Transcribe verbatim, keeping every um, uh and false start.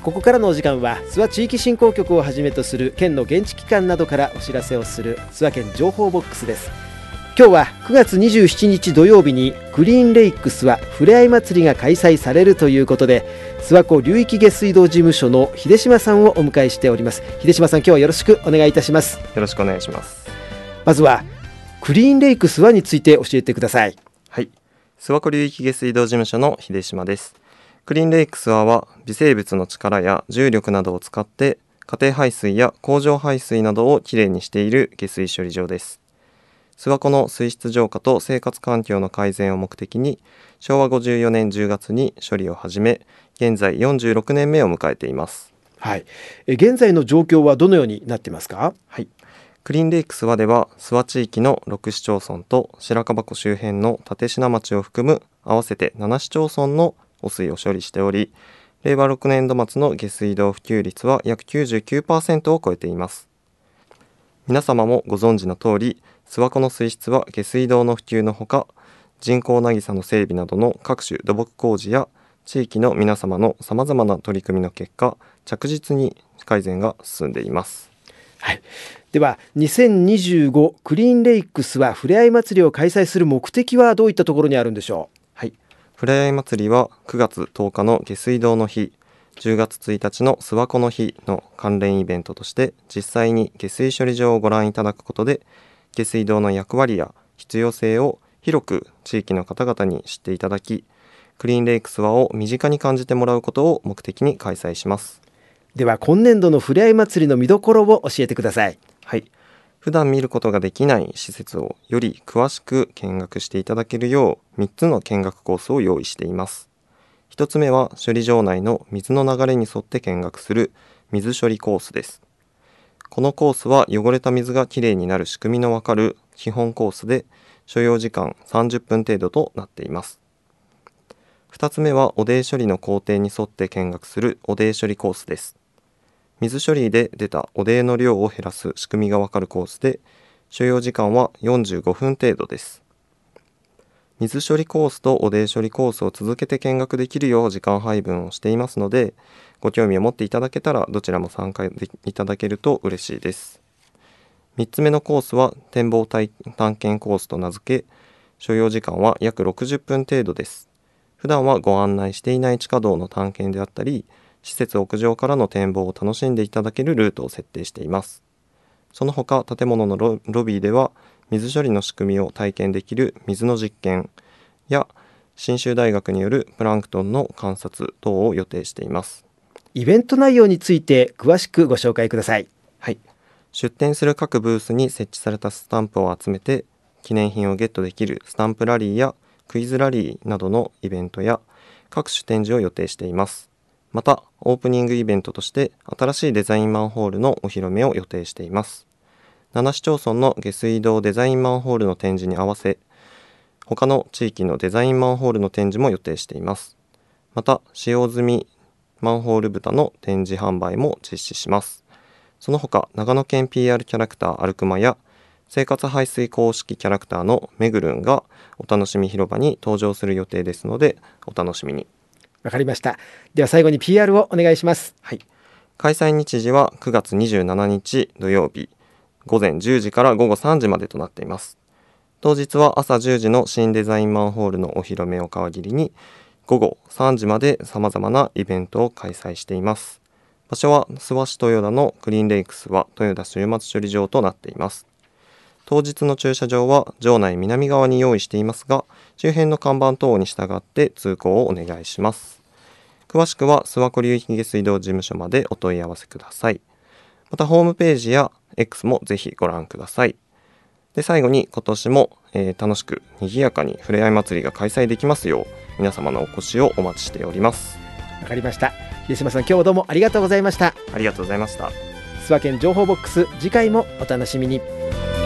ここからのお時間は諏訪地域振興局をはじめとする県の現地機関などからお知らせをする諏訪県情報ボックスです。今日はくがつにじゅうしちにち土曜日にグリーンレイク諏訪ふれあい祭りが開催されるということで、諏訪湖流域下水道事務所の秀島さんをお迎えしております。秀島さん、今日はよろしくお願いいたします。 よろしくお願いします。 まずはグリーンレイク諏訪について教えてください。 はい、諏訪湖流域下水道事務所の秀島です。グリーンレイク諏訪は微生物の力や重力などを使って家庭排水や工場排水などをきれいにしている下水処理場です。諏訪湖の水質浄化と生活環境の改善を目的にしょうわごじゅうよねんじゅうがつに処理を始め、現在よんじゅうろくねんめを迎えています。 はい、え現在の状況はどのようになっていますか？ はい、グリーンレイク諏訪では諏訪地域のろく市町村と白樺湖周辺の立科町を含む合わせてなな市町村の汚水を処理しており、れいわろくねんど末の下水道普及率は約 きゅうじゅうきゅうパーセント を超えています。皆様もご存知の通り、諏訪湖の水質は下水道の普及のほか、人工渚の整備などの各種土木工事や地域の皆様のさまざまな取り組みの結果、着実に改善が進んでいます。 はい、ではにせんにじゅうごグリーンレイク諏訪ふれあい祭りを開催する目的はどういったところにあるんでしょう？ はい、ふれあい祭りはくがつとおかの下水道の日、じゅうがつついたちの諏訪湖の日の関連イベントとして、実際に下水処理場をご覧いただくことで下水道の役割や必要性を広く地域の方々に知っていただき、グリーンレイク諏訪を身近に感じてもらうことを目的に開催します。 では今年度のふれあい祭りの見どころを教えてください。 はい、普段見ることができない施設をより詳しく見学していただけるようみっつの見学コースを用意しています。ひとつめは処理場内の水の流れに沿って見学する水処理コースです。このコースは汚れた水がきれいになる仕組みのわかる基本コースで、所要時間さんじゅっぷん程度となっています。ふたつめは汚泥処理の工程に沿って見学する汚泥処理コースです。水処理で出た汚泥の量を減らす仕組みがわかるコースで、所要時間はよんじゅうごふん程度です。水処理コースと汚泥処理コースを続けて見学できるよう時間配分をしていますので、ご興味を持っていただけたらどちらも参加いただけると嬉しいです。みっつめのコースは展望探検コースと名付け、所要時間は約ろくじゅっぷん程度です。普段はご案内していない地下道の探検であったり、施設屋上からの展望を楽しんでいただけるルートを設定しています。その他、建物の ロ, ロビーでは水処理の仕組みを体験できる水の実験や信州大学によるプランクトンの観察等を予定しています。 イベント内容について詳しくご紹介ください。 はい、出展する各ブースに設置されたスタンプを集めて記念品をゲットできるスタンプラリーやクイズラリーなどのイベントや各種展示を予定しています。またオープニングイベントとして新しいデザインマンホールのお披露目を予定しています。なな市町村の下水道デザインマンホールの展示に合わせ、他の地域のデザインマンホールの展示も予定しています。また使用済みマンホール蓋の展示販売も実施します。その他長野県 ピーアール キャラクターアルクマや生活排水公式キャラクターのめぐるんがお楽しみ広場に登場する予定ですので、お楽しみに。 わかりました。では最後に ピーアール をお願いします。 はい、開催日時はくがつにじゅうしちにち土曜日ごぜんじゅうじからごごさんじまでとなっています。当日は朝じゅうじの新デザインマンホールのお披露目を皮切りにごごさんじまで様々なイベントを開催しています。場所は諏訪市豊田のグリーンレイク諏訪豊田終末処理場となっています。当日の駐車場は場内南側に用意していますが、周辺の看板等に従って通行をお願いします。詳しくは諏訪湖流域下水道事務所までお問い合わせください。またホームページや X もぜひご覧ください。で最後に今年も、えー、楽しく賑やかにふれあい祭りが開催できますよう皆様のお越しをお待ちしております。 わかりました。秀島さん、今日はどうもありがとうございました。 ありがとうございました。 諏訪県情報ボックス、次回もお楽しみに。